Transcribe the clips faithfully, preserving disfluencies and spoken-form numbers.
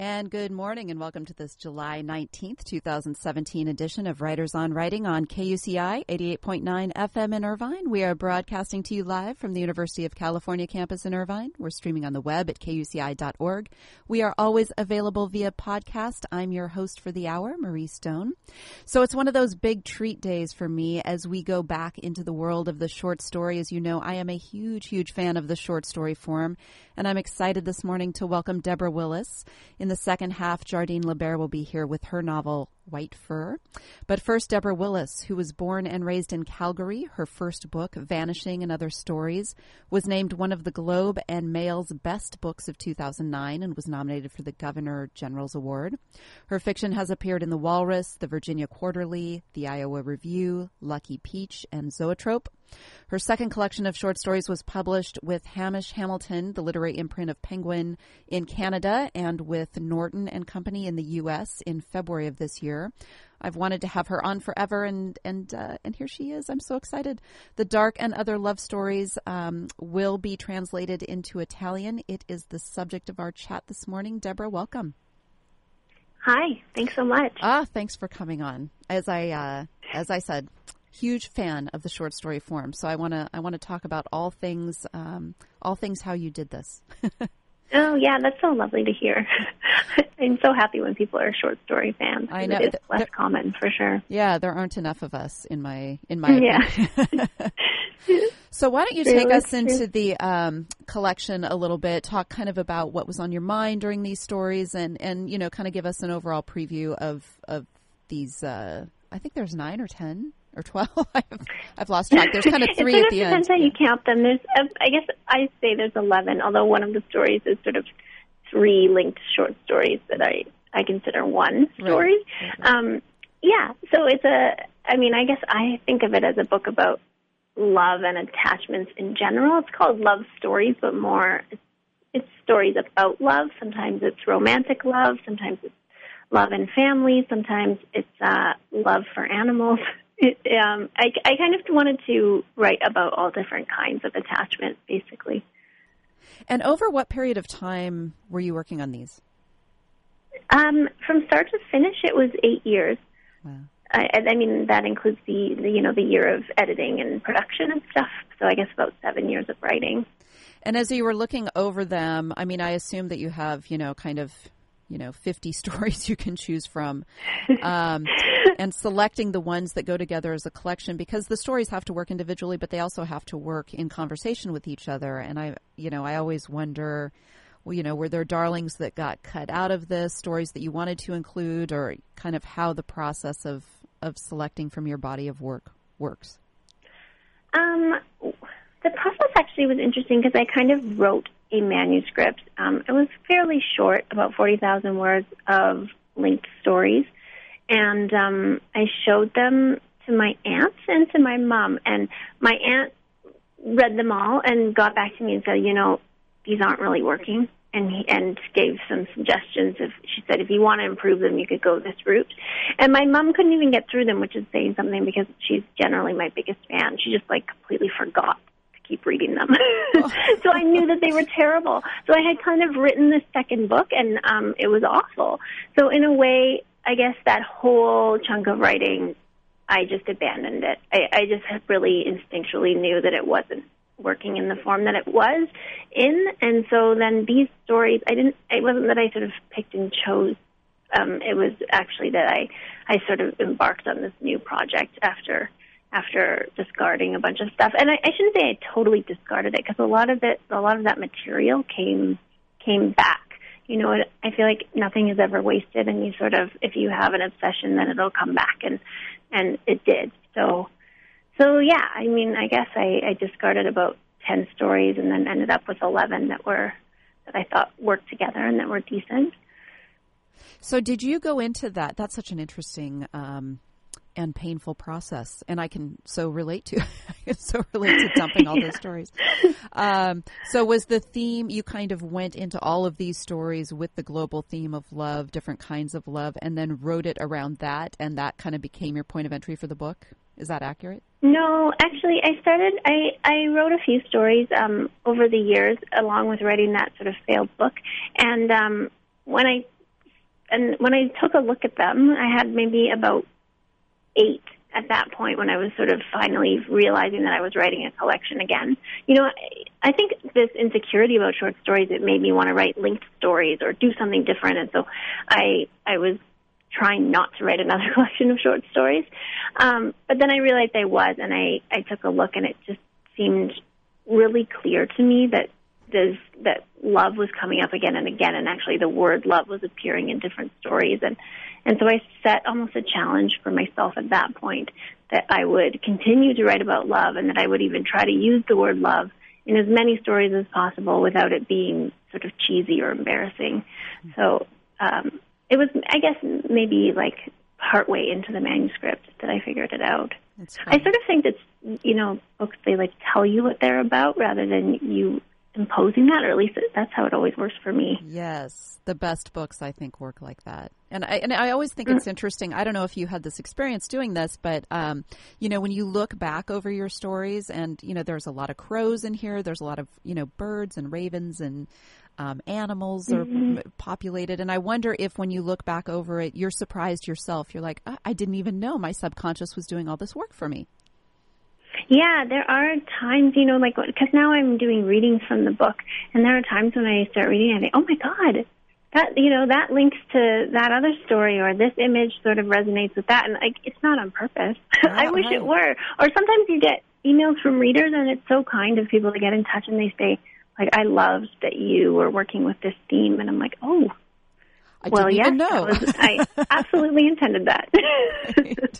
And good morning and welcome to this July nineteenth, twenty seventeen edition of Writers on Writing on K U C I eighty-eight point nine F M in Irvine. We are broadcasting to you live from the University of California campus in Irvine. We're streaming on the web at K U C I dot org. We are always available via podcast. I'm your host for the hour, Marie Stone. So it's one of those big treat days for me as we go back into the world of the short story. As you know, I am a huge, huge fan of the short story form, and I'm excited this morning to welcome Deborah Willis. In the second half, Jardine Lebert will be here with her novel, White Fur. But first, Deborah Willis, who was born and raised in Calgary. Her first book, Vanishing and Other Stories, was named one of the Globe and Mail's best books of two thousand nine and was nominated for the Governor General's Award. Her fiction has appeared in The Walrus, the Virginia Quarterly, the Iowa Review, Lucky Peach, and Zoetrope. Her second collection of short stories was published with Hamish Hamilton, the literary imprint of Penguin, in Canada, and with Norton and Company in the U S in February of this year. I've wanted to have her on forever, and and uh, and here she is. I'm so excited. The Dark and Other Love Stories um, will be translated into Italian. It is the subject of our chat this morning. Deborah, welcome. Hi, thanks so much. Ah, thanks for coming on. As I uh, as I said, huge fan of the short story form. So I want to I want to talk about all things um, all things how you did this. Oh, yeah, that's so lovely to hear. I'm so happy when people are short story fans. I know. It's less common, for sure. Yeah, there aren't enough of us, in my in my opinion. Yeah. So why don't you take us into the um, collection a little bit, talk kind of about what was on your mind during these stories, and, and you know, kind of give us an overall preview of, of these, uh, I think there's nine or ten. Or twelve? I've, I've lost track. There's kind of three it at the end. Depends how you count them. There's, uh, I guess I say there's eleven, although one of the stories is sort of three linked short stories that I, I consider one story. Right. Right. Um, yeah, so it's a, I mean, I guess I think of it as a book about love and attachments in general. It's called Love Stories, but more, it's, it's stories about love. Sometimes it's romantic love. Sometimes it's love and family. Sometimes it's uh, love for animals. It, um, I, I kind of wanted to write about all different kinds of attachment, basically. And over what period of time were you working on these? Um, from start to finish, it was eight years. Wow. I, I mean, that includes the, the, you know, the year of editing and production and stuff. So I guess about seven years of writing. And as you were looking over them, I mean, I assume that you have, you know, kind of, you know, fifty stories you can choose from, um, and selecting the ones that go together as a collection, because the stories have to work individually, but they also have to work in conversation with each other. And I, you know, I always wonder, well, you know, were there darlings that got cut out of this, stories that you wanted to include, or kind of how the process of, of selecting from your body of work works? Um, the process actually was interesting because I kind of wrote a manuscript. Um, it was fairly short, about forty thousand words of linked stories. And um, I showed them to my aunt and to my mom. And my aunt read them all and got back to me and said, you know, these aren't really working. And he, and gave some suggestions. If she said, if you want to improve them, you could go this route. And my mom couldn't even get through them, which is saying something because she's generally my biggest fan. She just, like, completely forgot keep reading them. So I knew that they were terrible. So I had kind of written this second book, and um, it was awful. So in a way, I guess that whole chunk of writing, I just abandoned it. I, I just really instinctually knew that it wasn't working in the form that it was in. And so then these stories, I didn't, it wasn't that I sort of picked and chose. Um, it was actually that I, I sort of embarked on this new project after after discarding a bunch of stuff. And I, I shouldn't say I totally discarded it, because a lot of it, a lot of that material came came back. You know, I feel like nothing is ever wasted, and you sort of, if you have an obsession, then it'll come back, and and it did. So, so yeah, I mean, I guess I, I discarded about ten stories, and then ended up with eleven that were that I thought worked together and that were decent. So, did you go into that? That's such an interesting Um and painful process, and I can so relate to I can so relate to dumping all those stories. Um, so was the theme, you kind of went into all of these stories with the global theme of love, different kinds of love, and then wrote it around that, and that kind of became your point of entry for the book? Is that accurate? No, actually, I started, I, I wrote a few stories um, over the years, along with writing that sort of failed book, and um, when I and when I took a look at them, I had maybe about eight at that point when I was sort of finally realizing that I was writing a collection again. You know, I, I think this insecurity about short stories, it made me want to write linked stories or do something different. And so I I was trying not to write another collection of short stories. Um, but then I realized I was, and I, I took a look, and it just seemed really clear to me that there's, that love was coming up again and again, and actually the word love was appearing in different stories. And, and so I set almost a challenge for myself at that point that I would continue to write about love, and that I would even try to use the word love in as many stories as possible without it being sort of cheesy or embarrassing. So um, it was, I guess, maybe like partway into the manuscript that I figured it out. I sort of think that, you know, books, they like tell you what they're about rather than you imposing that, or at least that's how it always works for me. Yes, the best books, I think, work like that. And I, and I always think mm-hmm. it's interesting. I don't know if you had this experience doing this, but, um, you know, when you look back over your stories, and, you know, there's a lot of crows in here, there's a lot of, you know, birds and ravens and um, animals mm-hmm. are populated. And I wonder if when you look back over it, you're surprised yourself. You're like, oh, I didn't even know my subconscious was doing all this work for me. Yeah, there are times, you know, like, because now I'm doing readings from the book, and there are times when I start reading and I think, oh my God, that, you know, that links to that other story, or this image sort of resonates with that, and like, it's not on purpose. Right, I wish right. it were. Or sometimes you get emails from readers, and it's so kind of people to get in touch, and they say, like, I loved that you were working with this theme, and I'm like, oh, I well, didn't yes, even know. That was, I absolutely intended that. Right.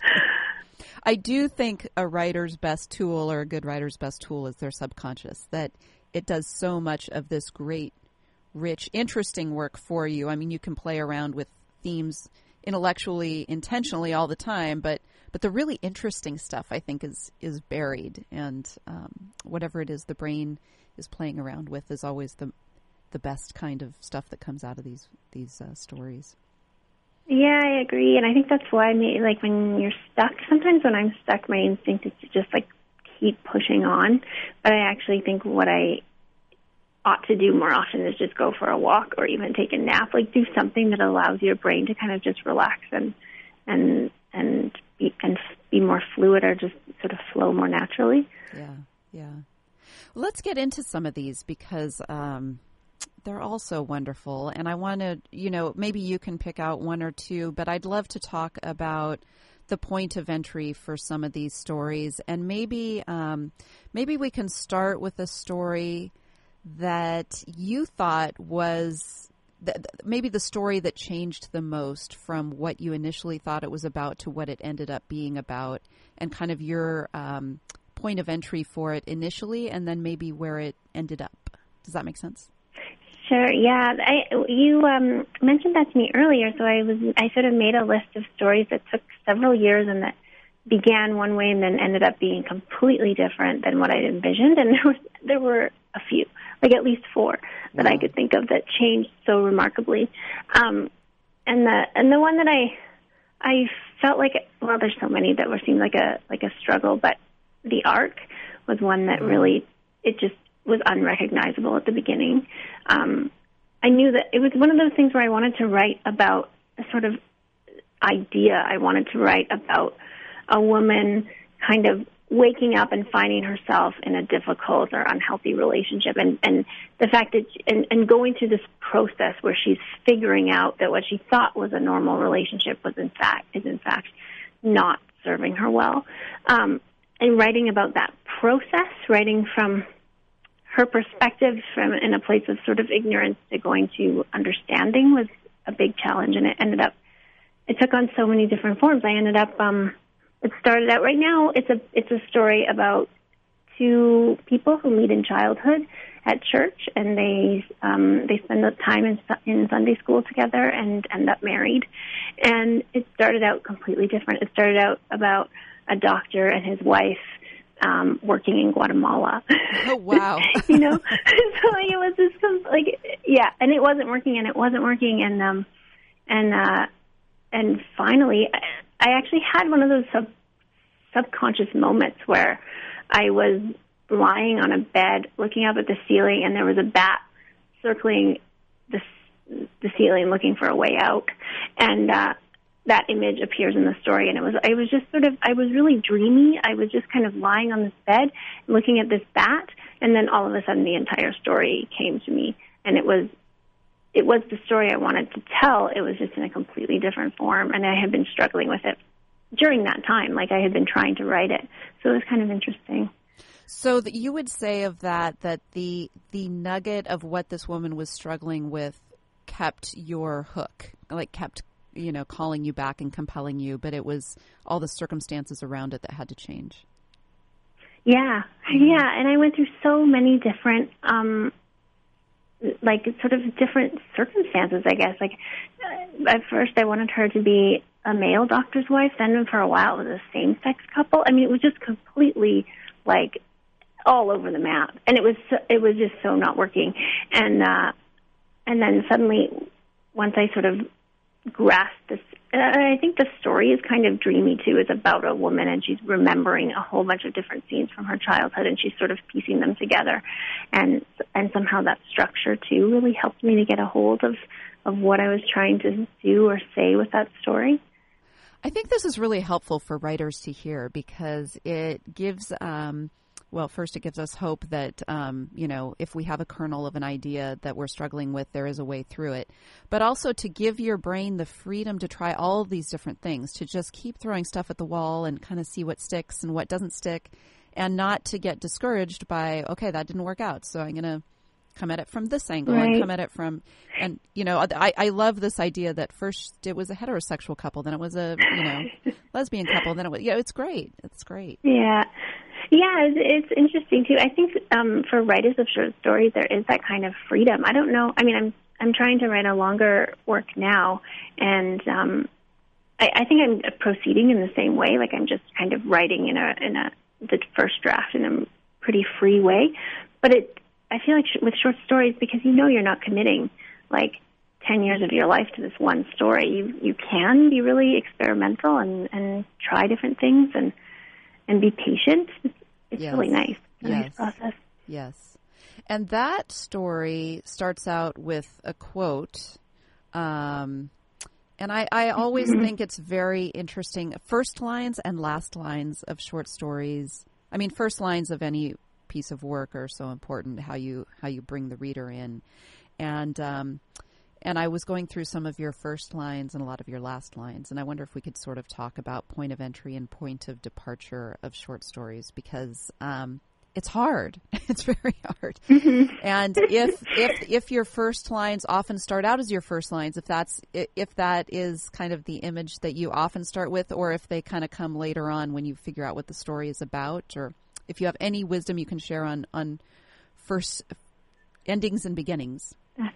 I do think a writer's best tool, or a good writer's best tool, is their subconscious, that it does so much of this great, rich, interesting work for you. I mean, you can play around with themes intellectually, intentionally all the time, but, but the really interesting stuff, I think, is, is buried. And um, whatever it is the brain is playing around with is always the the best kind of stuff that comes out of these, these uh, stories. Yeah, I agree, and I think that's why, like, when you're stuck, sometimes when I'm stuck, my instinct is to just, like, keep pushing on, but I actually think what I ought to do more often is just go for a walk or even take a nap, like, do something that allows your brain to kind of just relax and and and be, and be more fluid, or just sort of flow more naturally. Yeah, yeah. Well, let's get into some of these, because um they're all so wonderful, and I want to, you know, maybe you can pick out one or two, but I'd love to talk about the point of entry for some of these stories, and maybe um, maybe we can start with a story that you thought was th- maybe the story that changed the most from what you initially thought it was about to what it ended up being about, and kind of your um, point of entry for it initially, and then maybe where it ended up. Does that make sense? Sure. Yeah, I, you um, mentioned that to me earlier. So I was I sort of made a list of stories that took several years and that began one way and then ended up being completely different than what I'd envisioned. And there was there were a few, like at least four, that wow. I could think of that changed so remarkably. Um, and the and the one that I I felt like, well, there's so many that were seemed like a like a struggle, but the arc was one that really, it just was unrecognizable at the beginning. Um, I knew that it was one of those things where I wanted to write about a sort of idea. I wanted to write about a woman kind of waking up and finding herself in a difficult or unhealthy relationship, and, and the fact that, and, and going through this process where she's figuring out that what she thought was a normal relationship was in fact, is in fact not serving her well. Um, and writing about that process, writing from her perspective from in a place of sort of ignorance to going to understanding, was a big challenge, and it ended up, it took on so many different forms. I ended up, um, it started out, right now, it's a it's a story about two people who meet in childhood at church, and they um, they spend the time in, in Sunday school together and end up married. And it started out completely different. It started out about a doctor and his wife Um, working in Guatemala. Oh, wow. You know, so like, it was this, like, yeah, and it wasn't working, and it wasn't working, and um, and uh, and finally, I actually had one of those sub subconscious moments where I was lying on a bed, looking up at the ceiling, and there was a bat circling the the ceiling looking for a way out. And uh, that image appears in the story. And it was, I was just sort of, I was really dreamy. I was just kind of lying on this bed looking at this bat. And then all of a sudden the entire story came to me. And it was, it was the story I wanted to tell. It was just in a completely different form. And I had been struggling with it during that time. Like I had been trying to write it. So it was kind of interesting. So that you would say of that, that the the nugget of what this woman was struggling with kept your hook, like kept, you know, calling you back and compelling you, but it was all the circumstances around it that had to change. Yeah, mm-hmm. yeah. And I went through so many different, um, like sort of different circumstances, I guess. Like uh, at first I wanted her to be a male doctor's wife. Then for a while it was a same-sex couple. I mean, it was just completely like all over the map, and it was so, it was just so not working. And uh, and then suddenly, once I sort of grasped this, and I think the story is kind of dreamy too. It's about a woman, and she's remembering a whole bunch of different scenes from her childhood, and she's sort of piecing them together. And and somehow that structure too really helped me to get a hold of of what I was trying to do or say with that story. I think this is really helpful for writers to hear because it gives. Um, Well, first, it gives us hope that, um, you know, if we have a kernel of an idea that we're struggling with, there is a way through it. But also to give your brain the freedom to try all of these different things, to just keep throwing stuff at the wall and kind of see what sticks and what doesn't stick, and not to get discouraged by, okay, that didn't work out, so I'm going to come at it from this angle right. and come at it from, and, you know, I, I love this idea that first it was a heterosexual couple, then it was a, you know, lesbian couple, then it was, yeah, it's great. It's great. Yeah. Yeah, it's, it's interesting too. I think um, for writers of short stories, there is that kind of freedom. I don't know. I mean, I'm I'm trying to write a longer work now, and um, I, I think I'm proceeding in the same way. Like I'm just kind of writing in a in a the first draft in a pretty free way. But it, I feel like sh- with short stories, because you know you're not committing like ten years of your life to this one story. You you can be really experimental and, and try different things and and be patient. It's, it's yes. really nice. It's a yes. nice process. Yes. And that story starts out with a quote. Um, and I, I always mm-hmm. think it's very interesting. First lines and last lines of short stories. I mean, first lines of any piece of work are so important, how you how you bring the reader in. And um, and I was going through some of your first lines and a lot of your last lines, and I wonder if we could sort of talk about point of entry and point of departure of short stories, because um, it's hard. It's very hard. Mm-hmm. And if if if your first lines often start out as your first lines, if that's if that is kind of the image that you often start with, or if they kind of come later on when you figure out what the story is about, or if you have any wisdom you can share on on first endings and beginnings.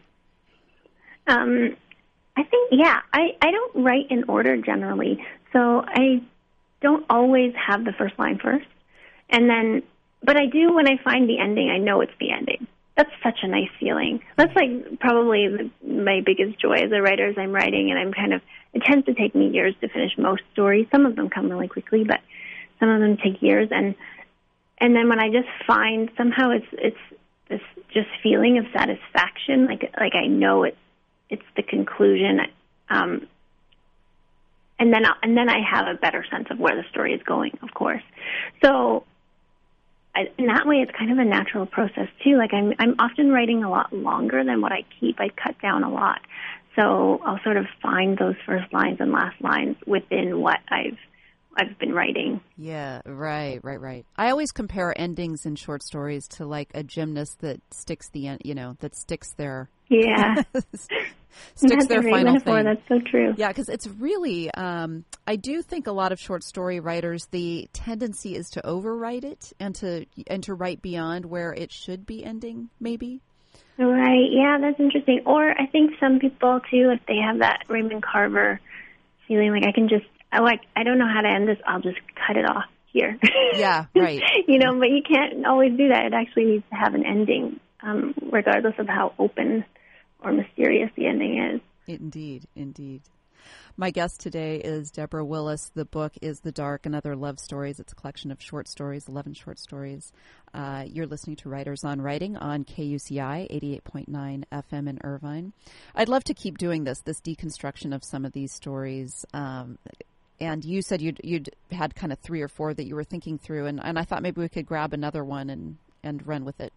Um, I think, yeah, I, I don't write in order generally, so I don't always have the first line first, and then, but I do when I find the ending, I know it's the ending. That's such a nice feeling. That's like probably the, my biggest joy as a writer is I'm writing, and I'm kind of, it tends to take me years to finish most stories. Some of them come really quickly, but some of them take years, and and then when I just find somehow it's it's this just feeling of satisfaction, like like I know it's it's the conclusion, um, and then I'll, and then I have a better sense of where the story is going, of course. So I, in that way, it's kind of a natural process too. Like I'm I'm often writing a lot longer than what I keep. I cut down a lot, so I'll sort of find those first lines and last lines within what I've I've been writing. Yeah, right, right, right. I always compare endings in short stories to like a gymnast that sticks the end, you know, that sticks their yeah sticks That's their a great final metaphor. thing. That's so true. Yeah, because it's really. Um, I do think a lot of short story writers, the tendency is to overwrite it and to and to write beyond where it should be ending. Maybe. Right. Yeah, that's interesting. Or I think some people too, if they have that Raymond Carver feeling, like I can just. I like I don't know how to end this. I'll just cut it off here. Yeah, right. You know, but you can't always do that. It actually needs to have an ending, um, regardless of how open or mysterious the ending is. Indeed, indeed. My guest today is Deborah Willis. The book is The Dark and Other Love Stories. It's a collection of short stories, eleven short stories. Uh, you're listening to Writers on Writing on K U C I eighty-eight point nine F M in Irvine. I'd love to keep doing this, this deconstruction of some of these stories. Um, and you said you'd, you'd had kind of three or four that you were thinking through, and, and I thought maybe we could grab another one and, and run with it.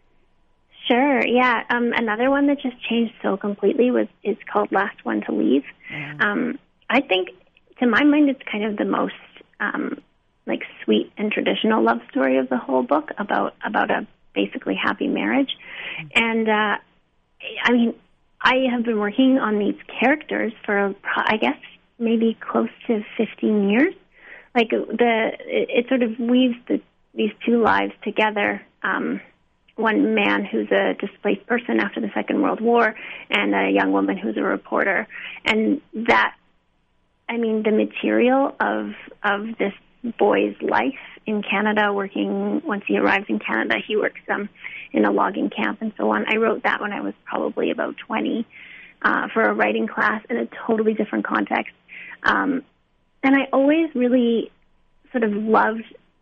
Sure, yeah. Um, another one that just changed so completely was is called Last One to Leave. Mm-hmm. Um, I think, to my mind, it's kind of the most um, like sweet and traditional love story of the whole book about about a basically happy marriage. Mm-hmm. And uh, I mean, I have been working on these characters for, I guess, maybe close to fifteen years. Like the, it, it sort of weaves the, these two lives together. Um, one man who's a displaced person after the Second World War and a young woman who's a reporter. And that, I mean, the material of of this boy's life in Canada, working, once he arrives in Canada, he works um, in a logging camp and so on. I wrote that when I was probably about twenty uh, for a writing class in a totally different context. Um, and I always really sort of loved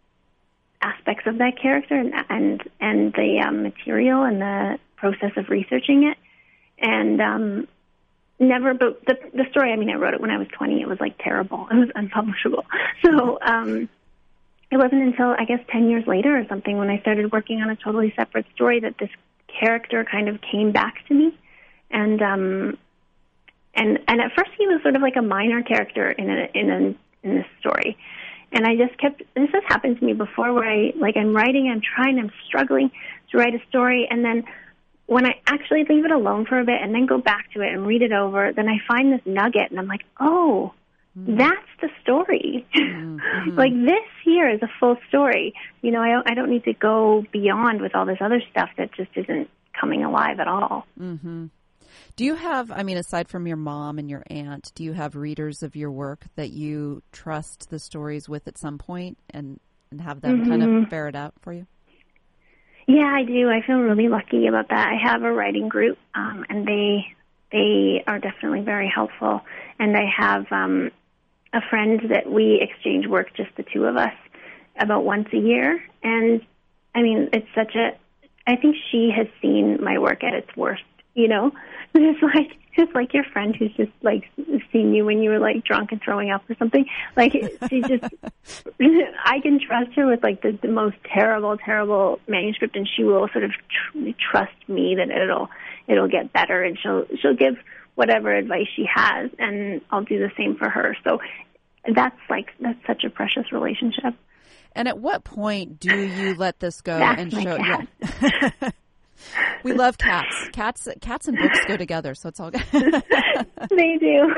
aspects of that character and and, and the um, material and the process of researching it. And um, never, but the, the story, I mean, I wrote it when I was twenty. It was, like, terrible. It was unpublishable. So um, it wasn't until, I guess, ten years later or something when I started working on a totally separate story that this character kind of came back to me. And um, and and at first he was sort of like a minor character in a, in a, in this story. And I just kept, this has happened to me before where I, like, I'm writing, I'm trying, I'm struggling to write a story, and then when I actually leave it alone for a bit and then go back to it and read it over, then I find this nugget, and I'm like, oh, mm-hmm. that's the story. Mm-hmm. Like, this here is a full story. You know, I don't, I don't need to go beyond with all this other stuff that just isn't coming alive at all. Mm-hmm. Do you have, I mean, aside from your mom and your aunt, do you have readers of your work that you trust the stories with at some point and, and have them mm-hmm. kind of bear it out for you? Yeah, I do. I feel really lucky about that. I have a writing group, um, and they they are definitely very helpful. And I have um, a friend that we exchange work, just the two of us, about once a year. And, I mean, it's such a, I think she has seen my work at its worst. You know, it's like it's like your friend who's just like seen you when you were like drunk and throwing up or something. Like she just, I can trust her with like the, the most terrible, terrible manuscript, and she will sort of tr- trust me that it'll it'll get better, and she'll she'll give whatever advice she has, and I'll do the same for her. So that's like that's such a precious relationship. And at what point do you let this go that's and my show? Cat. Yeah. We love cats. Cats, cats, and books go together, so it's all good. They do.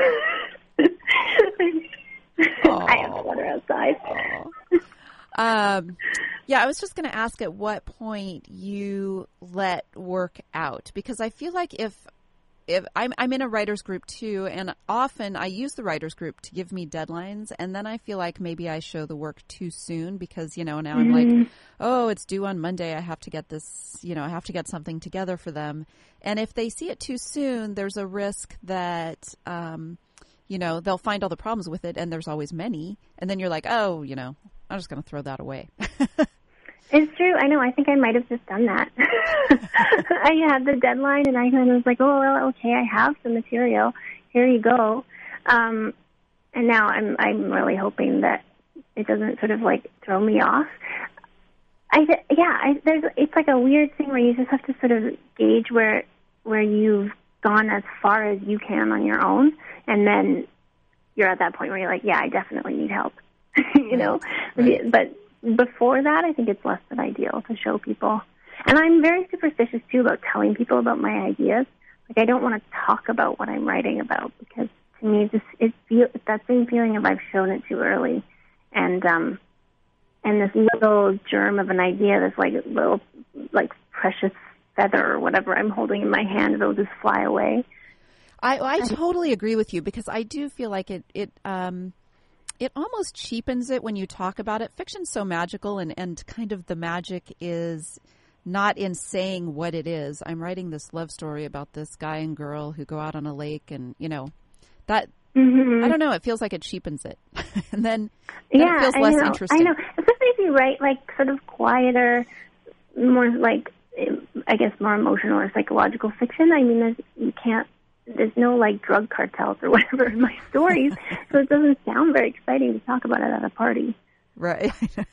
I have to let her outside. Um, yeah, I was just going to ask at what point you let work out, because I feel like if if I'm I'm in a writers group too, and often I use the writers group to give me deadlines, and then I feel like maybe I show the work too soon because, you know, now mm-hmm. I'm like, oh, it's due on Monday. I have to get this, you know, I have to get something together for them. And if they see it too soon, there's a risk that, um, you know, they'll find all the problems with it, and there's always many. And then you're like, oh, you know, I'm just going to throw that away. It's true. I know. I think I might have just done that. I had the deadline, and I kind of was like, oh, well, okay, I have some material. Here you go. Um, and now I'm I'm really hoping that it doesn't sort of, like, throw me off. I Yeah, I, there's it's like a weird thing where you just have to sort of gauge where where you've gone as far as you can on your own, and then you're at that point where you're like, yeah, I definitely need help. you know? Right. But before that, I think it's less than ideal to show people. And I'm very superstitious, too, about telling people about my ideas. Like, I don't want to talk about what I'm writing about because, to me, just it feel, it's that same feeling of I've shown it too early. And um, and this little germ of an idea, this, like, little, like, precious feather or whatever I'm holding in my hand, it'll just fly away. I, I totally agree with you because I do feel like it... it um It almost cheapens it when you talk about it. Fiction's so magical, and, and kind of the magic is not in saying what it is. I'm writing this love story about this guy and girl who go out on a lake, and, you know, that Mm-hmm. I don't know. It feels like it cheapens it, and then, then yeah, it feels I less know, interesting. I know, especially if you write like sort of quieter, more like I guess more emotional or psychological fiction. I mean, there's, you can't. There's no like drug cartels or whatever in my stories, so it doesn't sound very exciting to talk about it at a party. Right.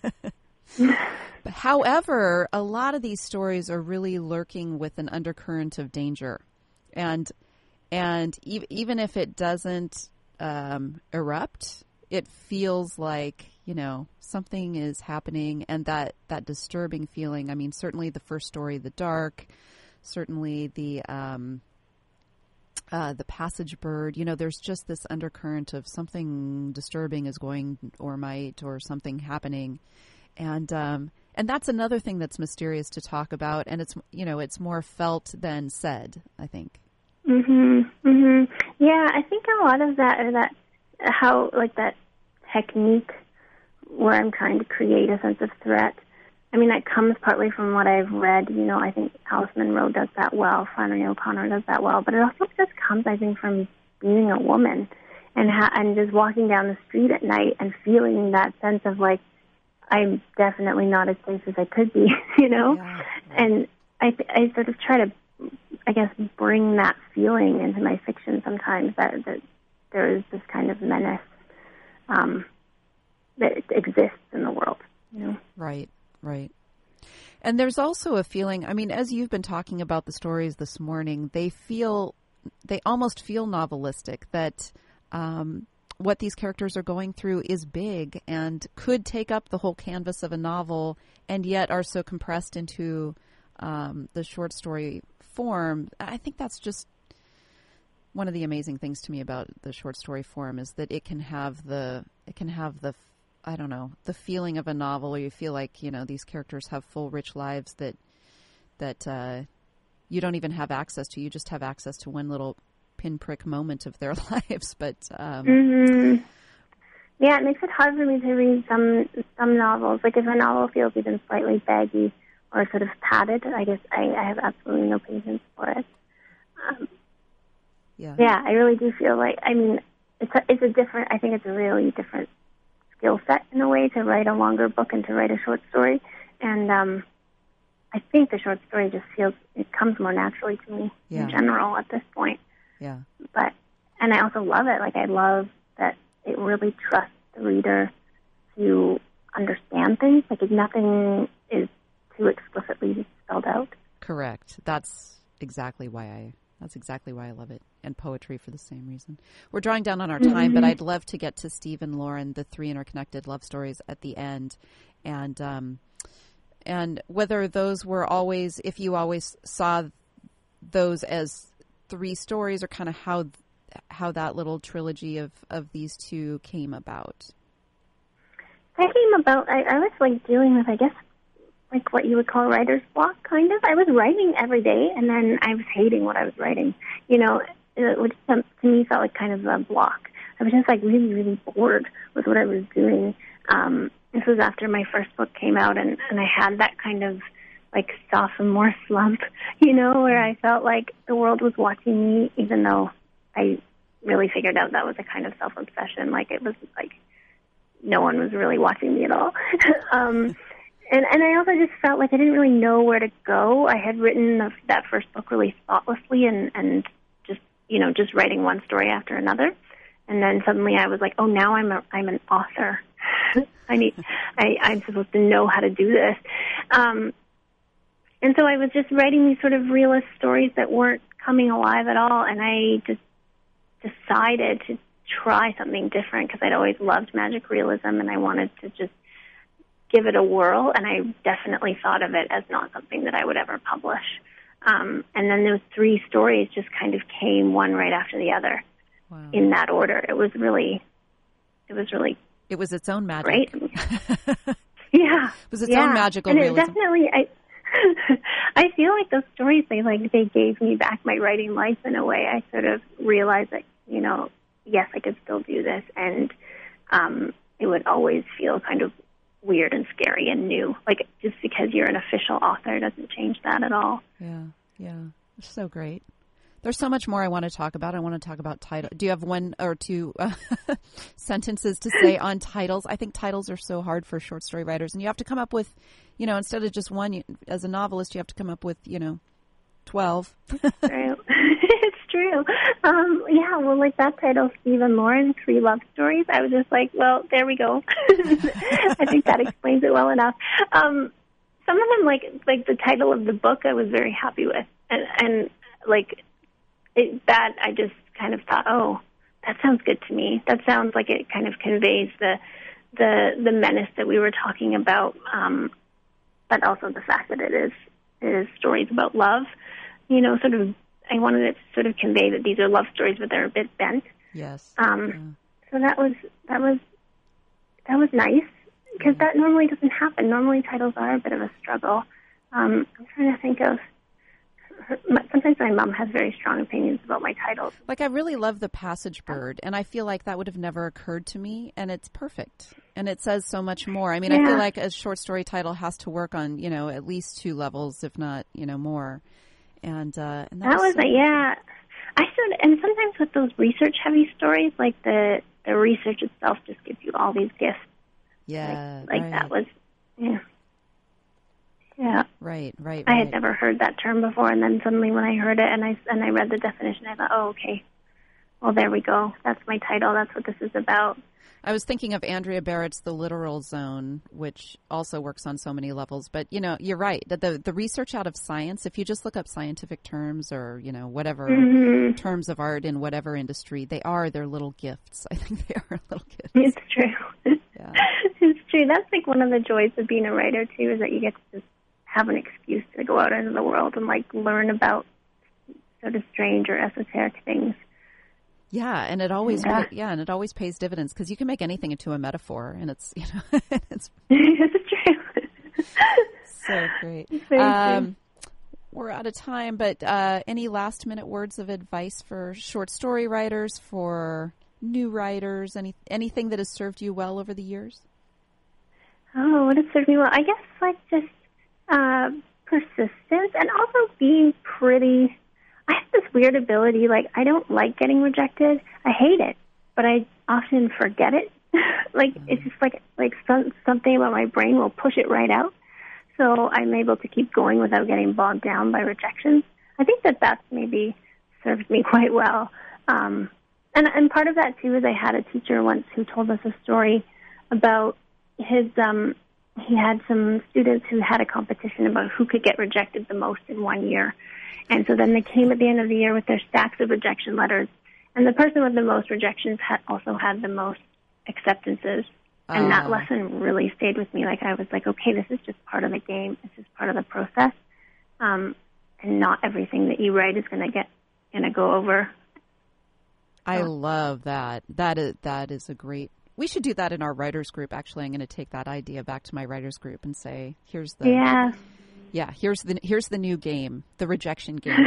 However, a lot of these stories are really lurking with an undercurrent of danger, and and e- even if it doesn't um, erupt, it feels like, you know, something is happening, and that, that disturbing feeling. I mean, certainly the first story, The Dark, certainly the um, uh, the Passage Bird. You know, there's just this undercurrent of something disturbing is going or might or something happening, and um, and that's another thing that's mysterious to talk about, and it's, you know, it's more felt than said, I think. Mhm. Mhm. Yeah, I think a lot of that, or that, how like that technique where I'm trying to create a sense of threat. I mean, that comes partly from what I've read. You know, I think Alice Munro does that well. Flannery O'Connor does that well. But it also just comes, I think, from being a woman and ha- and just walking down the street at night and feeling that sense of like, I'm definitely not as safe as I could be. You know, Yeah. and I th- I sort of try to, I guess, bring that feeling into my fiction sometimes, that, that there is this kind of menace um, that exists in the world, you know? Right, right. And there's also a feeling, I mean, as you've been talking about the stories this morning, they feel, they almost feel novelistic, that um, what these characters are going through is big and could take up the whole canvas of a novel, and yet are so compressed into um, the short story form. I think that's just one of the amazing things to me about the short story form, is that it can have the it can have the I don't know the feeling of a novel, or you feel like, you know, these characters have full, rich lives that that uh, you don't even have access to. You just have access to one little pinprick moment of their lives. But um, mm-hmm. Yeah, it makes it hard for me to read some some novels. Like if a novel feels even slightly baggy or sort of padded, I guess I, I have absolutely no patience for it. Um, yeah, yeah, I really do feel like, I mean, it's a, it's a different, I think it's a really different skill set in a way to write a longer book and to write a short story. And um, I think the short story just feels, it comes more naturally to me yeah. in general at this point. Yeah. But, and I also love it. Like I love that it really trusts the reader to understand things. Like if nothing is too explicitly spelled out. Correct. That's exactly why I. That's exactly why I love it, and poetry for the same reason. We're drawing down on our time, mm-hmm. but I'd love to get to Steve and Lauren, the three interconnected love stories, at the end, and um, and whether those were always, if you always saw those as three stories, or kind of how how that little trilogy of, of these two came about. That came about, I, I was like dealing with, I guess, like what you would call writer's block, kind of. I was writing every day, and then I was hating what I was writing, you know, which to me felt like kind of a block. I was just like really, really bored with what I was doing. Um, this was after my first book came out, and, and I had that kind of like sophomore slump, you know, where I felt like the world was watching me, even though I really figured out that was a kind of self-obsession. Like it was like no one was really watching me at all. um, and, and I also just felt like I didn't really know where to go. I had written the, that first book really thoughtlessly and, and just, you know, just writing one story after another. And then suddenly I was like, oh, now I'm a, I'm an author. I need, I, I'm supposed to know how to do this. Um, and so I was just writing these sort of realist stories that weren't coming alive at all. And I just decided to try something different because I'd always loved magic realism and I wanted to just give it a whirl, and I definitely thought of it as not something that I would ever publish. Um, and then those three stories just kind of came one right after the other. Wow. In that order. It was really, it was really It was its own magic. Great. Yeah. It was its yeah. own magical and it realism. Definitely, I I feel like those stories, they like they gave me back my writing life in a way. I sort of realized that, you know, yes, I could still do this, and um, it would always feel kind of weird and scary and new. Like, just because you're an official author doesn't change that at all. Yeah, yeah. It's so great. There's so much more I want to talk about. I want to talk about title. Do you have one or two uh, sentences to say on titles? I think titles are so hard for short story writers, and you have to come up with, you know, instead of just one, you, as a novelist, you have to come up with, you know, twelve. It's true. It's true. Um, yeah, well, like that title, Stephen Lauren, Three Love Stories, I was just like, well, there we go. I think that explains it well enough. Um, some of them, like like the title of the book, I was very happy with. And, and like, it, that I just kind of thought, oh, that sounds good to me. That sounds like it kind of conveys the the, the menace that we were talking about, um, but also the fact that it is, it is stories about love. You know, sort of, I wanted it to sort of convey that these are love stories, but they're a bit bent. Yes. Um, yeah. So that was that was that was nice, because that normally doesn't happen. Normally titles are a bit of a struggle. Um, I'm trying to think of. Her, sometimes my mom has very strong opinions about my titles. Like, I really love The Passage Bird, and I feel like that would have never occurred to me, and it's perfect. And it says so much more. I mean, yeah. I feel like a short story title has to work on, you know, at least two levels, if not, you know, more. And, uh, and that, that was, was so a, yeah. I should, and sometimes with those research-heavy stories, like the the research itself just gives you all these gifts. Yeah, like, like right. that was, yeah, yeah. Right, right, right. I had never heard that term before, and then suddenly when I heard it and I and I read the definition, I thought, oh, okay. Well, there we go. That's my title. That's what this is about. I was thinking of Andrea Barrett's The Literal Zone, which also works on so many levels. But, you know, you're right. The, the, the research out of science, if you just look up scientific terms or, you know, whatever mm-hmm. terms of art in whatever industry, they are their little gifts. I think they are little gifts. It's true. Yeah. It's true. That's like one of the joys of being a writer, too, is that you get to just have an excuse to go out into the world and, like, learn about sort of strange or esoteric things. Yeah, and it always yeah, pay, yeah and it always pays dividends, because you can make anything into a metaphor, and it's you know it's it's true. So great. Very um, true. We're out of time, but uh, any last minute words of advice for short story writers, for new writers, any anything that has served you well over the years? Oh, what has served me well? I guess like just uh, persistence, and also being pretty. I have this weird ability, like, I don't like getting rejected. I hate it, but I often forget it. like, mm-hmm. It's just like like some, something about my brain will push it right out. So I'm able to keep going without getting bogged down by rejections. I think that that's maybe served me quite well. Um, and, and part of that, too, is I had a teacher once who told us a story about his, um, he had some students who had a competition about who could get rejected the most in one year. And so then they came at the end of the year with their stacks of rejection letters. And the person with the most rejections had also had the most acceptances. Uh. And that lesson really stayed with me. Like, I was like, okay, this is just part of the game. This is part of the process. Um, and not everything that you write is going to get, going to go over. I so. love that. That is, that is a great, we should do that in our writers group. Actually, I'm going to take that idea back to my writers group and say, here's the... Yeah. Yeah, here's the here's the new game, the rejection game.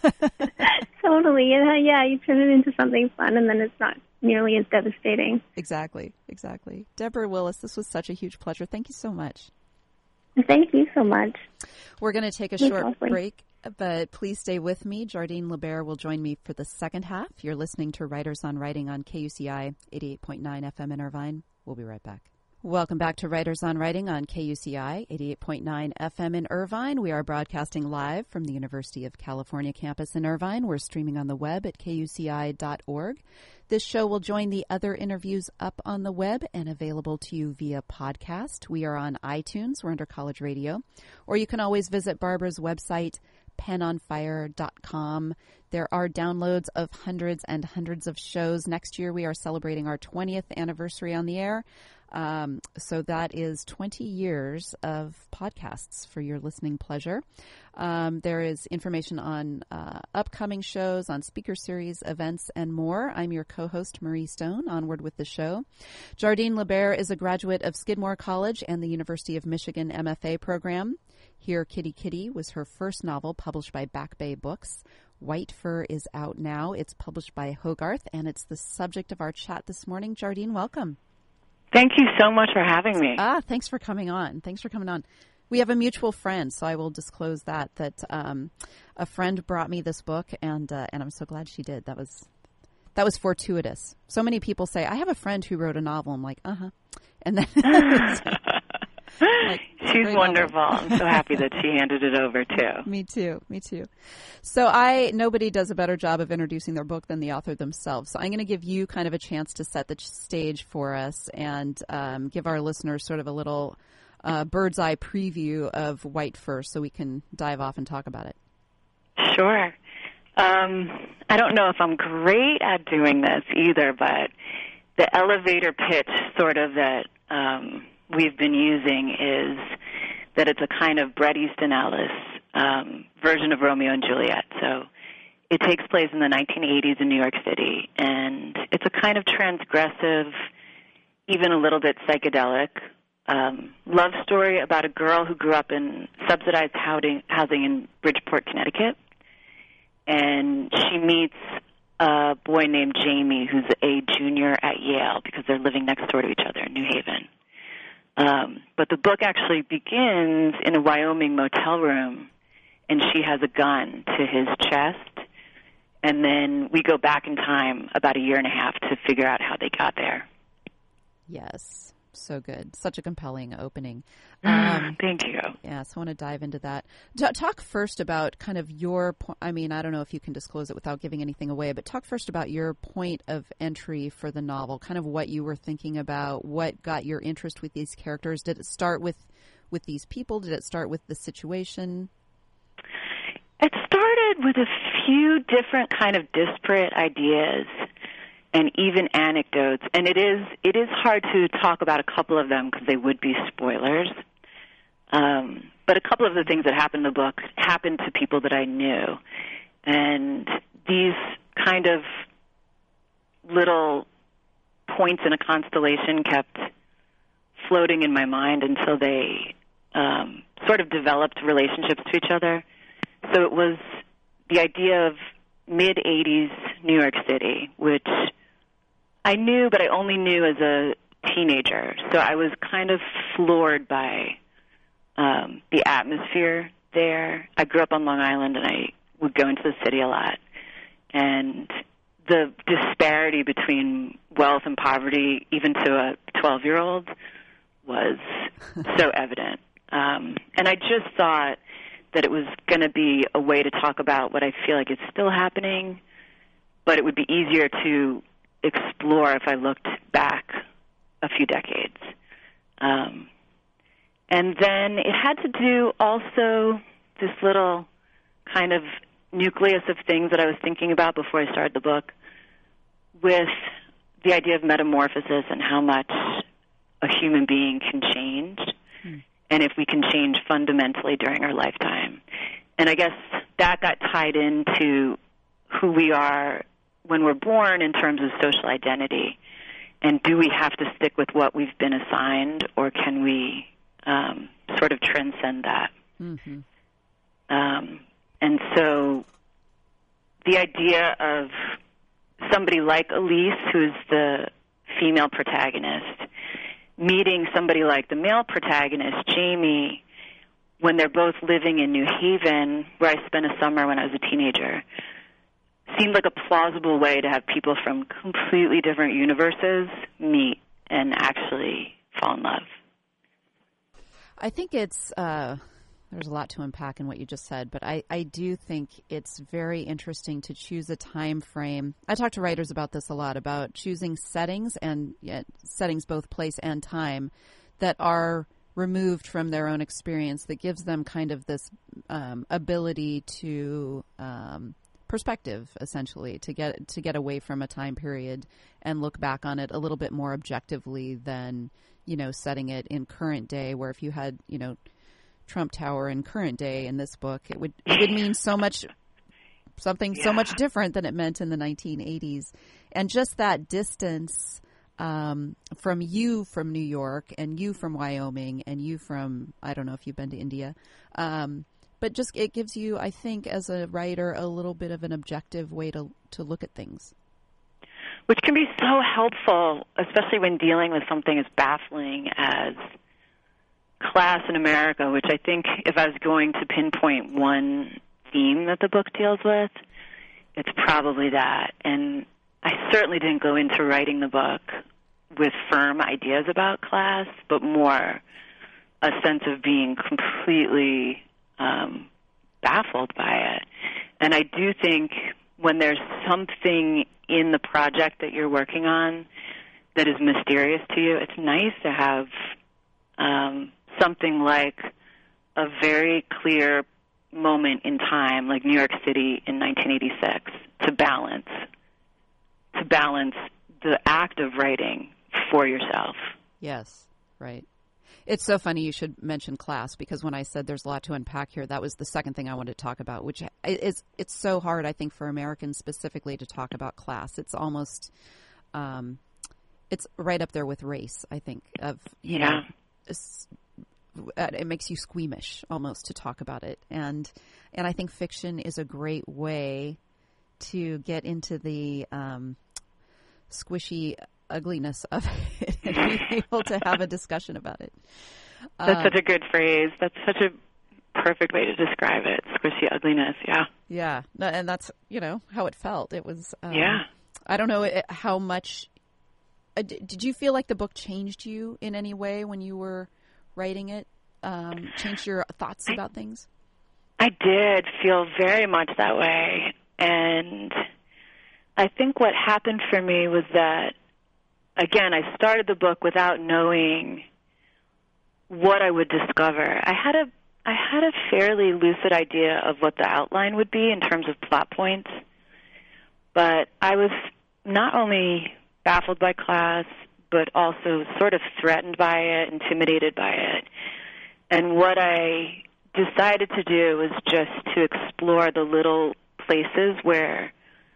Totally. Yeah, yeah, you turn it into something fun, and then it's not nearly as devastating. Exactly, exactly. Deborah Willis, this was such a huge pleasure. Thank you so much. Thank you so much. We're going to take a Thanks, short Leslie. break, but please stay with me. Jardine LeBaire will join me for the second half. You're listening to Writers on Writing on K U C I eighty-eight point nine F M in Irvine. We'll be right back. Welcome back to Writers on Writing on K U C I eighty-eight point nine F M in Irvine. We are broadcasting live from the University of California campus in Irvine. We're streaming on the web at K U C I dot org. This show will join the other interviews up on the web and available to you via podcast. We are on iTunes. We're under College Radio. Or you can always visit Barbara's website, pen on fire dot com. There are downloads of hundreds and hundreds of shows. Next year, we are celebrating our twentieth anniversary on the air. Um, so that is twenty years of podcasts for your listening pleasure. Um, there is information on uh, upcoming shows, on speaker series, events, and more. I'm your co-host, Marie Stone. Onward with the show. Jardine LeBaire is a graduate of Skidmore College and the University of Michigan M F A program. Here, Kitty Kitty was her first novel published by Back Bay Books. White Fur is out now. It's published by Hogarth, and it's the subject of our chat this morning. Jardine, welcome. Thank you so much for having me. Ah, thanks for coming on. Thanks for coming on. We have a mutual friend, so I will disclose that, that um, a friend brought me this book, and uh, and I'm so glad she did. That was that was fortuitous. So many people say, I have a friend who wrote a novel. I'm like, uh-huh. And then like, she's wonderful. I'm so happy that she handed it over, too. Me too. Me too. So I nobody does a better job of introducing their book than the author themselves. So I'm going to give you kind of a chance to set the stage for us and um, give our listeners sort of a little uh, bird's eye preview of White First so we can dive off and talk about it. Sure. Um, I don't know if I'm great at doing this either, but the elevator pitch sort of that um, we've been using is that it's a kind of Bret Easton Ellis um, version of Romeo and Juliet. So it takes place in the nineteen eighties in New York City, and it's a kind of transgressive, even a little bit psychedelic um, love story about a girl who grew up in subsidized housing, housing in Bridgeport, Connecticut. And she meets a boy named Jamie, who's a junior at Yale, because they're living next door to each other in New Haven. Um, but the book actually begins in a Wyoming motel room, and she has a gun to his chest. And then we go back in time about a year and a half to figure out how they got there. Yes, so good. Such a compelling opening. Um, Thank you. Yeah, so I want to dive into that. T- talk first about kind of your point. I mean, I don't know if you can disclose it without giving anything away, but talk first about your point of entry for the novel, kind of what you were thinking about, what got your interest with these characters. Did it start with, with these people? Did it start with the situation? It started with a few different kind of disparate ideas and even anecdotes, and it is it is hard to talk about a couple of them because they would be spoilers. Um, but a couple of the things that happened in the book happened to people that I knew, and these kind of little points in a constellation kept floating in my mind until they um, sort of developed relationships to each other. So it was the idea of mid-eighties New York City, which I knew, but I only knew as a teenager. So I was kind of floored by um, the atmosphere there. I grew up on Long Island, and I would go into the city a lot. And the disparity between wealth and poverty, even to a twelve-year-old, was so evident. Um, and I just thought that it was going to be a way to talk about what I feel like is still happening, but it would be easier to explore if I looked back a few decades. Um, and then it had to do also this little kind of nucleus of things that I was thinking about before I started the book with the idea of metamorphosis and how much a human being can change. Hmm. And if we can change fundamentally during our lifetime. And I guess that got tied into who we are when we're born in terms of social identity. And do we have to stick with what we've been assigned, or can we um, sort of transcend that? Mm-hmm. Um, and so the idea of somebody like Elise, who's the female protagonist, meeting somebody like the male protagonist, Jamie, when they're both living in New Haven, where I spent a summer when I was a teenager, seemed like a plausible way to have people from completely different universes meet and actually fall in love. I think it's, uh, there's a lot to unpack in what you just said, but I, I do think it's very interesting to choose a time frame. I talk to writers about this a lot, about choosing settings, and yeah, settings both place and time, that are removed from their own experience, that gives them kind of this um, ability to um, perspective, essentially, to get to get away from a time period and look back on it a little bit more objectively than, you know, setting it in current day, where if you had, you know, Trump Tower in current day in this book, it would it would mean so much, something yeah. so much different than it meant in the nineteen eighties. And just that distance um, from you from New York, and you from Wyoming, and you from, I don't know if you've been to India, um, but just it gives you, I think, as a writer, a little bit of an objective way to to look at things. Which can be so helpful, especially when dealing with something as baffling as class in America, which I think if I was going to pinpoint one theme that the book deals with, it's probably that. And I certainly didn't go into writing the book with firm ideas about class, but more a sense of being completely um, baffled by it. And I do think when there's something in the project that you're working on that is mysterious to you, it's nice to have um, something like a very clear moment in time, like New York City in nineteen eighty-six, to balance, to balance the act of writing for yourself. Yes, right. It's so funny you should mention class, because when I said there's a lot to unpack here, that was the second thing I wanted to talk about, which is it's so hard, I think, for Americans specifically to talk about class. It's almost, um, it's right up there with race, I think, of, you yeah. know, it's, it makes you squeamish almost to talk about it. And, and I think fiction is a great way to get into the um, squishy ugliness of it and be able to have a discussion about it. That's um, such a good phrase. That's such a perfect way to describe it. Squishy ugliness, yeah. Yeah, and that's, you know, how it felt. It was, um, yeah. I don't know how much, uh, did you feel like the book changed you in any way when you were writing it? Um, changed your thoughts I, about things? I did feel very much that way. And I think what happened for me was that, again, I started the book without knowing what I would discover. I had a I had a fairly lucid idea of what the outline would be in terms of plot points, but I was not only baffled by class, but also sort of threatened by it, intimidated by it. And what I decided to do was just to explore the little places where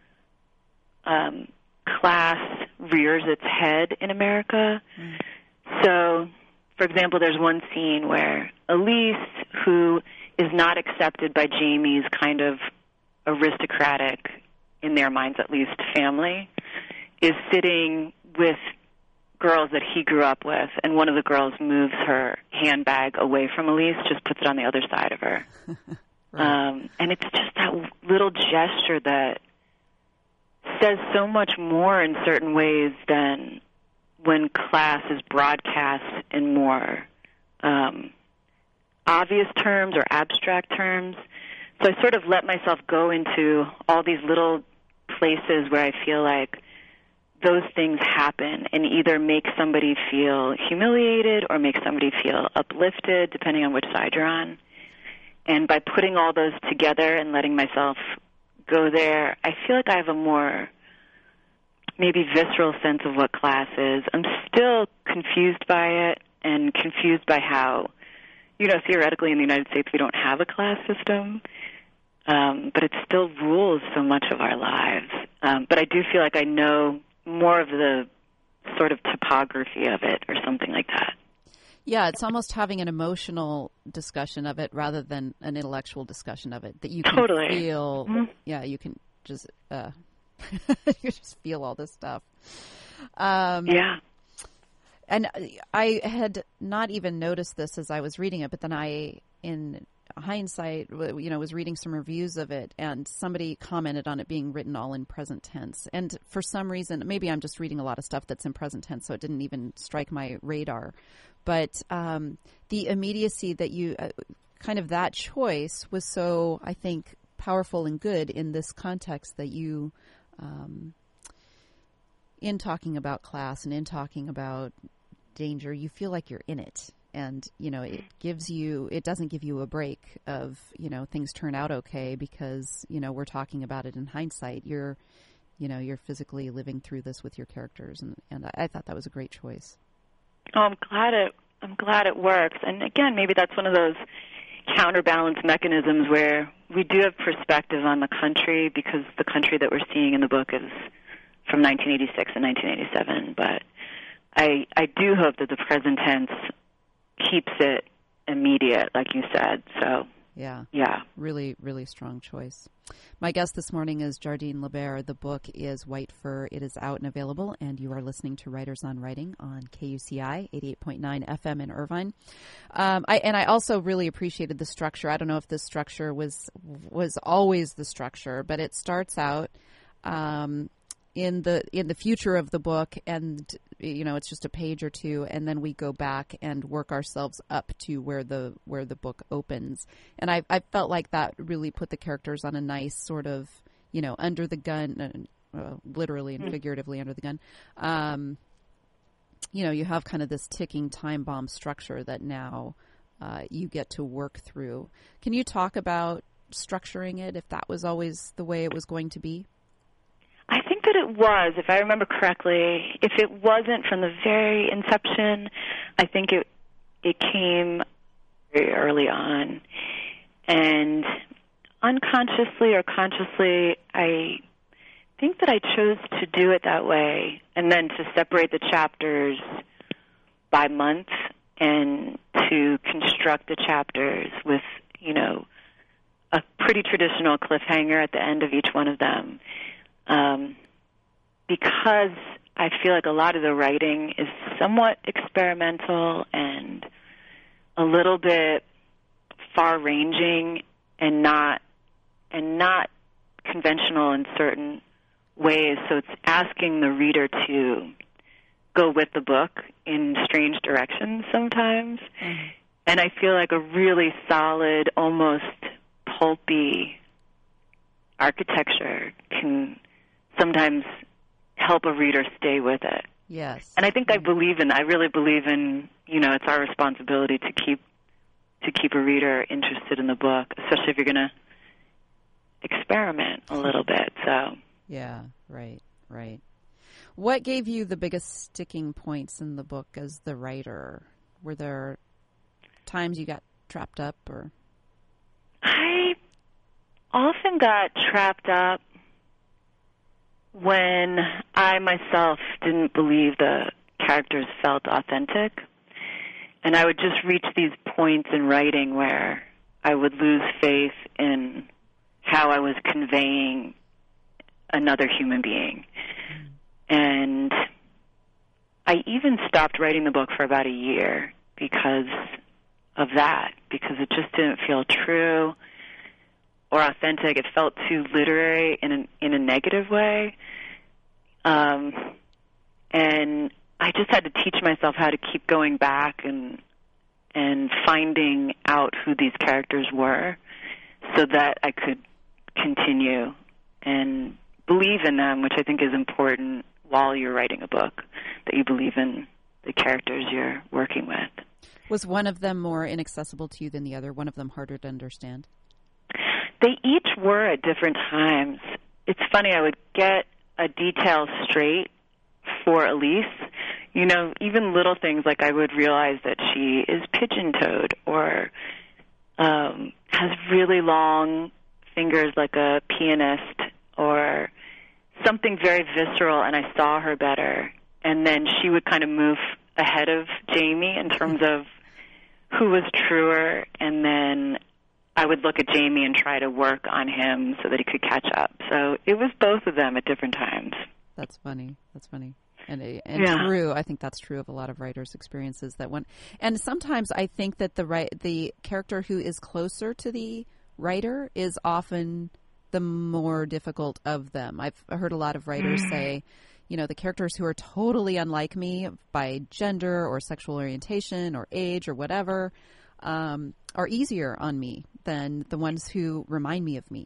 um, class rears its head in America. Mm. So, for example, there's one scene where Elise, who is not accepted by Jamie's kind of aristocratic, in their minds at least, family, is sitting with girls that he grew up with, and one of the girls moves her handbag away from Elise, just puts it on the other side of her. right. um, and it's just that little gesture that says so much more in certain ways than when class is broadcast in more um, obvious terms or abstract terms. So I sort of let myself go into all these little places where I feel like those things happen and either make somebody feel humiliated or make somebody feel uplifted, depending on which side you're on. And by putting all those together and letting myself go there, I feel like I have a more maybe visceral sense of what class is. I'm still confused by it and confused by how, you know, theoretically in the United States we don't have a class system, um, but it still rules so much of our lives. Um, but I do feel like I know more of the sort of topography of it or something like that. Yeah, it's almost having an emotional discussion of it rather than an intellectual discussion of it that you can totally. feel. Mm-hmm. Yeah, you can just uh, you just feel all this stuff. Um, yeah. And I had not even noticed this as I was reading it, but then I, in hindsight, you know, was reading some reviews of it, and somebody commented on it being written all in present tense. And for some reason, maybe I'm just reading a lot of stuff that's in present tense, so it didn't even strike my radar. But um, the immediacy that you, uh, kind of that choice was so, I think, powerful and good in this context that you, um, in talking about class and in talking about danger, you feel like you're in it. And, you know, it gives you, it doesn't give you a break of, you know, things turn out okay because, you know, we're talking about it in hindsight. You're, you know, you're physically living through this with your characters. And, and I thought that was a great choice. Oh, I'm glad it, I'm glad it works. And again, maybe that's one of those counterbalance mechanisms where we do have perspective on the country because the country that we're seeing in the book is from nineteen eighty-six and nineteen eighty-seven. But I, I do hope that the present tense keeps it immediate, like you said. So Yeah. Yeah. Really, really strong choice. My guest this morning is Jardine LaBerre. The book is White Fur. It is out and available, and you are listening to Writers on Writing on K U C I eighty-eight point nine F M in Irvine. Um, I, and I also really appreciated the structure. I don't know if this structure was was always the structure, but it starts out um, in the in the future of the book, and you know it's just a page or two, and then we go back and work ourselves up to where the where the book opens. And I I felt like that really put the characters on a nice sort of you know under the gun, uh, literally and figuratively under the gun. Um, you know, you have kind of this ticking time bomb structure that now uh, you get to work through. Can you talk about structuring it, if that was always the way it was going to be? I think that it was, if I remember correctly. If it wasn't from the very inception, I think it it came very early on. And unconsciously or consciously, I think that I chose to do it that way, and then to separate the chapters by month and to construct the chapters with, you know, a pretty traditional cliffhanger at the end of each one of them. Um, because I feel like a lot of the writing is somewhat experimental and a little bit far-ranging and not and not conventional in certain ways. So it's asking the reader to go with the book in strange directions sometimes. Mm-hmm. And I feel like a really solid, almost pulpy architecture can sometimes help a reader stay with it. Yes. And I think I believe in, I really believe in, you know, it's our responsibility to keep to keep a reader interested in the book, especially if you're going to experiment a little bit. So yeah, right, right. What gave you the biggest sticking points in the book as the writer? Were there times you got trapped up, or? I often got trapped up when I myself didn't believe the characters felt authentic. And I would just reach these points in writing where I would lose faith in how I was conveying another human being. And I even stopped writing the book for about a year because of that, because it just didn't feel true or authentic. It felt too literary in a, in a negative way. Um, and I just had to teach myself how to keep going back and and finding out who these characters were so that I could continue and believe in them, which I think is important while you're writing a book, that you believe in the characters you're working with. Was one of them more inaccessible to you than the other, one of them harder to understand? They each were at different times. It's funny, I would get a detail straight for Elise. You know, even little things like I would realize that she is pigeon-toed or um, has really long fingers like a pianist or something very visceral, and I saw her better. And then she would kind of move ahead of Jamie in terms of who was truer, and then I would look at Jamie and try to work on him so that he could catch up. So it was both of them at different times. That's funny. That's funny. And, and yeah. true. I think that's true of a lot of writers' experiences. That one, and sometimes I think that the right, the character who is closer to the writer is often the more difficult of them. I've heard a lot of writers mm. say, you know, the characters who are totally unlike me by gender or sexual orientation or age or whatever um, are easier on me than the ones who remind me of me.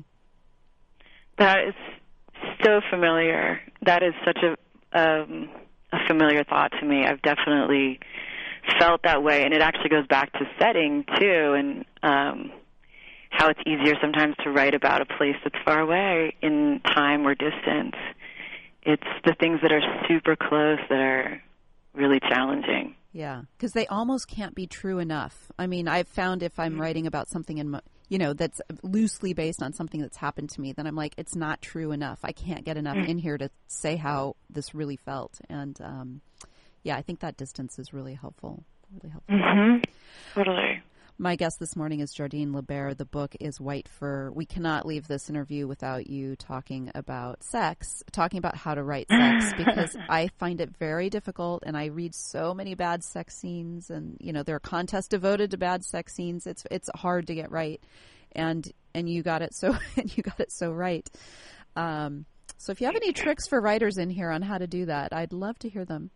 That is so familiar. That is such a um, a familiar thought to me. I've definitely felt that way, and it actually goes back to setting too, and um, how it's easier sometimes to write about a place that's far away in time or distance. It's the things that are super close that are really challenging. Yeah, because they almost can't be true enough. I mean, I've found if I'm writing about something in my, you know, that's loosely based on something that's happened to me, then I'm like, it's not true enough. I can't get enough in here to say how this really felt. And um, yeah, I think that distance is really helpful. Really helpful. Mm-hmm. Totally. My guest this morning is Jardine LaBaer. The book is White Fur. We cannot leave this interview without you talking about sex, talking about how to write sex, because I find it very difficult, and I read so many bad sex scenes, and you know there are contests devoted to bad sex scenes. It's it's hard to get right, and and you got it so and you got it so right. Um, so if you have any tricks for writers in here on how to do that, I'd love to hear them.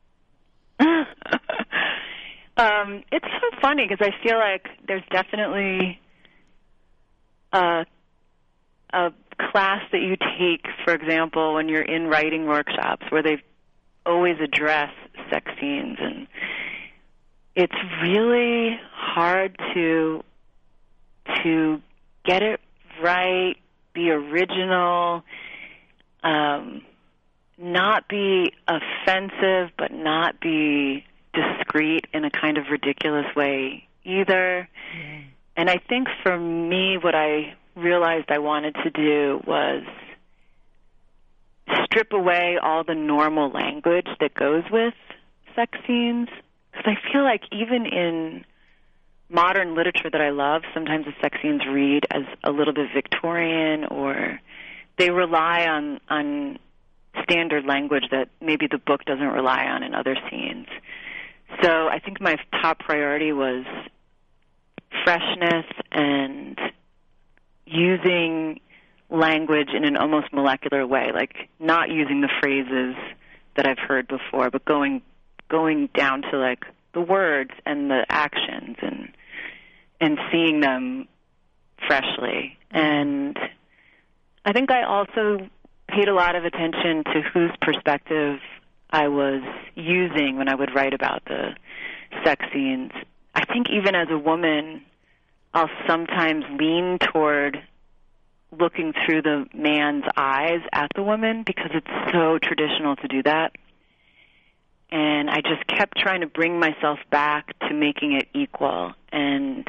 Um, it's so funny because I feel like there's definitely a, a class that you take, for example, when you're in writing workshops where they always address sex scenes, and it's really hard to to get it right, be original, um, not be offensive, but not be discreet in a kind of ridiculous way either. Mm. And I think for me, what I realized I wanted to do was strip away all the normal language that goes with sex scenes. Because I feel like even in modern literature that I love, sometimes the sex scenes read as a little bit Victorian, or they rely on, on standard language that maybe the book doesn't rely on in other scenes. So I think my top priority was freshness and using language in an almost molecular way, like not using the phrases that I've heard before, but going going down to like the words and the actions and and seeing them freshly. And I think I also paid a lot of attention to whose perspective I was using when I would write about the sex scenes. I think even as a woman, I'll sometimes lean toward looking through the man's eyes at the woman because it's so traditional to do that. And I just kept trying to bring myself back to making it equal and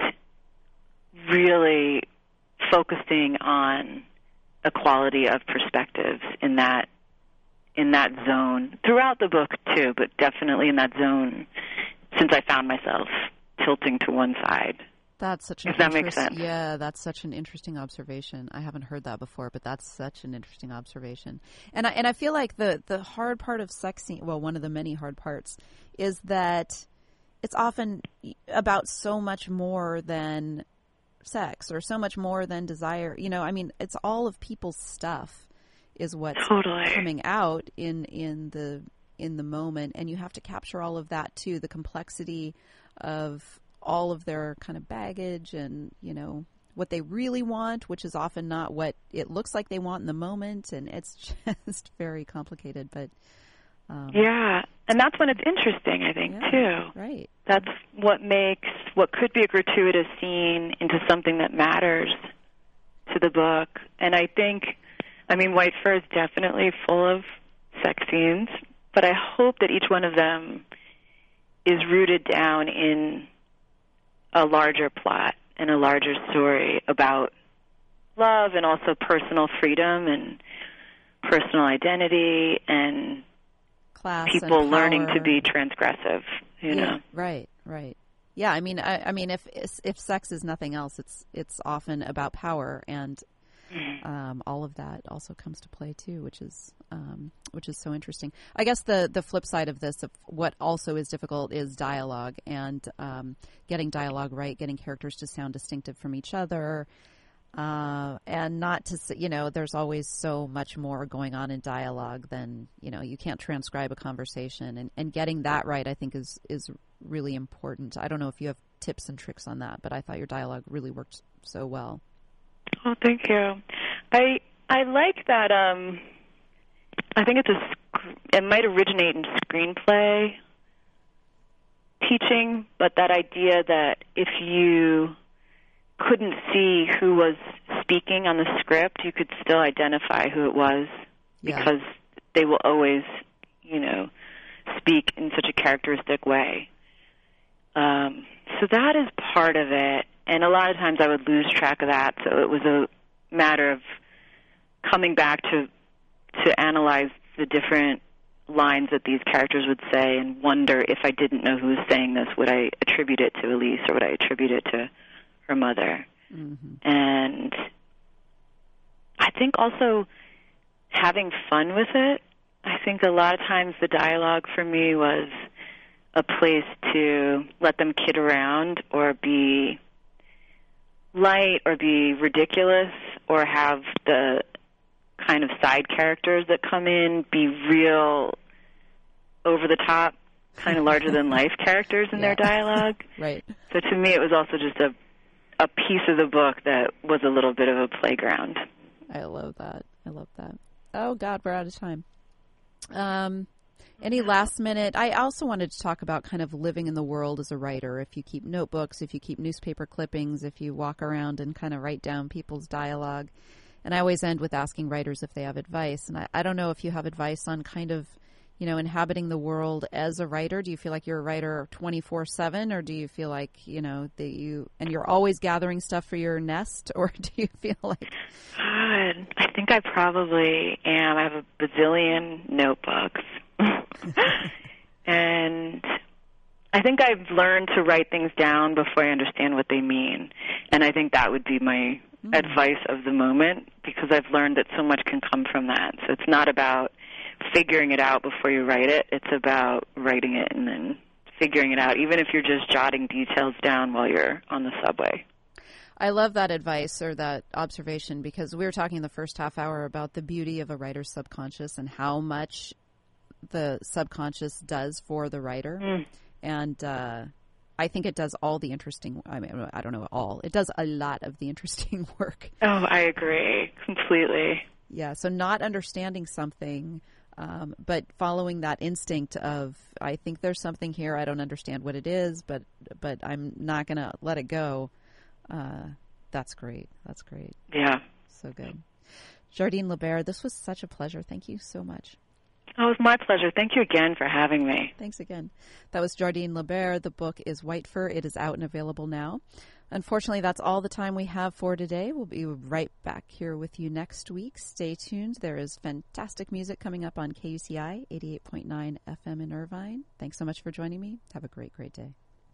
really focusing on equality of perspectives in that in that zone, throughout the book too, but definitely in that zone since I found myself tilting to one side. That's such an If that makes sense. Yeah, that's such an interesting observation. I haven't heard that before, but that's such an interesting observation. And I, and I feel like the, the hard part of sex scene, well, one of the many hard parts, is that it's often about so much more than sex or so much more than desire. You know, I mean, it's all of people's stuff is what's totally coming out in in the in the moment, and you have to capture all of that too, the complexity of all of their kind of baggage and, you know, what they really want, which is often not what it looks like they want in the moment, and it's just very complicated. But um, yeah, and that's when it's interesting, I think, yeah, too. Right. That's what makes what could be a gratuitous scene into something that matters to the book. And I think, I mean, White Fur is definitely full of sex scenes, but I hope that each one of them is rooted down in a larger plot and a larger story about love and also personal freedom and personal identity and class people and learning power. to be transgressive, you yeah, know. Right, right. Yeah, I mean, I, I mean, if if sex is nothing else, it's it's often about power, and um, all of that also comes to play too, which is um, which is so interesting. I guess the the flip side of this, of what also is difficult, is dialogue and um, getting dialogue right, getting characters to sound distinctive from each other. Uh, and not to, you know, there's always so much more going on in dialogue than, you know, you can't transcribe a conversation. And, and getting that right, I think, is, is really important. I don't know if you have tips and tricks on that, but I thought your dialogue really worked so well. Oh, thank you. I I like that. Um, I think it's a, it might originate in screenplay teaching, but that idea that if you couldn't see who was speaking on the script, you could still identify who it was, yeah. because they will always, you know, speak in such a characteristic way. Um, so that is part of it, and a lot of times I would lose track of that, so it was a matter of coming back to to analyze the different lines that these characters would say and wonder if I didn't know who was saying this, would I attribute it to Elise or would I attribute it to her mother. Mm-hmm. And I think also having fun with it. I think a lot of times the dialogue for me was a place to let them kid around or be light or be ridiculous or have the kind of side characters that come in be real over the top, kind of larger than life characters in yeah. their dialogue. Right. So to me it was also just a a piece of the book that was a little bit of a playground. I love that. I love that. Oh God, we're out of time. Um Any last minute, I also wanted to talk about kind of living in the world as a writer. If you keep notebooks, if you keep newspaper clippings, if you walk around and kind of write down people's dialogue. And I always end with asking writers if they have advice. And I, I don't know if you have advice on kind of, you know, inhabiting the world as a writer. Do you feel like you're a writer twenty-four seven, or do you feel like, you know, that you, and you're always gathering stuff for your nest, or do you feel like? God, I think I probably am. I have a bazillion notebooks. And I think I've learned to write things down before I understand what they mean. And I think that would be my mm. advice of the moment, because I've learned that so much can come from that. So it's not about figuring it out before you write it. It's about writing it and then figuring it out, even if you're just jotting details down while you're on the subway. I love that advice or that observation, because we were talking in the first half hour about the beauty of a writer's subconscious and how much the subconscious does for the writer. Mm. And uh, I think it does all the interesting, I mean, I don't know all. It does a lot of the interesting work. Oh, I agree completely. Yeah, so not understanding something, um, but following that instinct of, I think there's something here, I don't understand what it is, but but I'm not going to let it go. Uh, that's great. That's great. Yeah. So good. Jardine LaBaer, this was such a pleasure. Thank you so much. Oh, it was my pleasure. Thank you again for having me. Thanks again. That was Jardine LaBaer. The book is White Fur. It is out and available now. Unfortunately, that's all the time we have for today. We'll be right back here with you next week. Stay tuned. There is fantastic music coming up on K U C I eighty-eight point nine F M in Irvine. Thanks so much for joining me. Have a great, great day.